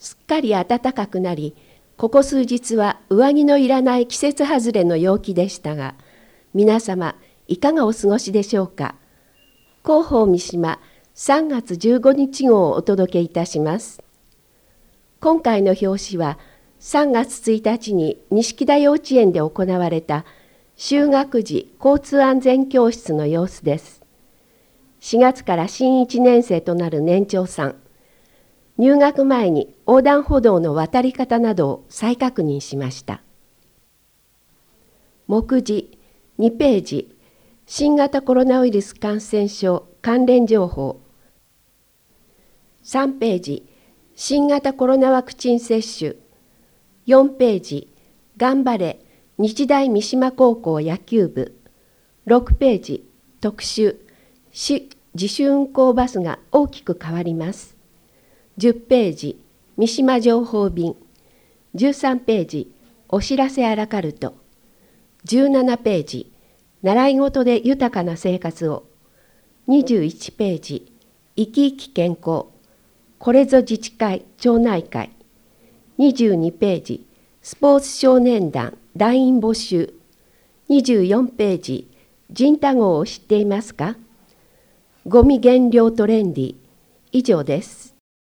すっかり暖かくなり、ここ数日は上着のいらない季節外れの陽気でしたが、皆様いかがお過ごしでしょうか。広報三島3月15日号をお届けいたします。今回の表紙は3月1日に錦田幼稚園で行われた就学時交通安全教室の様子です。4月から新1年生となる年長さん、入学前に横断歩道の渡り方などを再確認しました。目次2ページ、新型コロナウイルス感染症関連情報。3ページ、新型コロナワクチン接種。4ページ、頑張れ日大三島高校野球部。6ページ、特集、自主運行バスが大きく変わります。10ページ、三島情報便。13ページ、お知らせアラカルト。17ページ、習い事で豊かな生活を。21ページ、生き生き健康。これぞ自治会町内会。22ページ、スポーツ少年団団員募集。24ページ、ジンタ号を知っていますか？ゴミ減量トレンディ。以上です。